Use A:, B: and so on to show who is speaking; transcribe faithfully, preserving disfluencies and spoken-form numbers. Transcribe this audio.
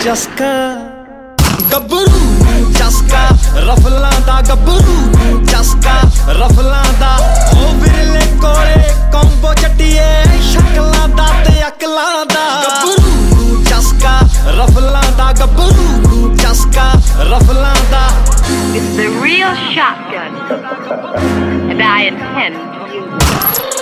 A: ਚਸਕਾ ਗੱਭਰੂ ਚਸਕਾ ਰਫਲਾਂ ਦਾ ਗੱਭਰੂ ਚਸਕਾ ਰਫਲਾਂ ਦਾ ਉਹ ਵਿਰਲੇ ਕੋਲੇ ਕੰਬੋ ਚੱਟੀਏ ਸ਼ਕਲਾਂ ਦਾ ਤੇ ਅਕਲਾਂ ਦਾ ਗੱਭਰੂ ਚਸਕਾ ਰਫਲਾਂ ਦਾ ਗੱਭਰੂ ਚਸਕਾ ਰਫਲਾਂ ਦਾ
B: It's the real shotgun and I intend to use it.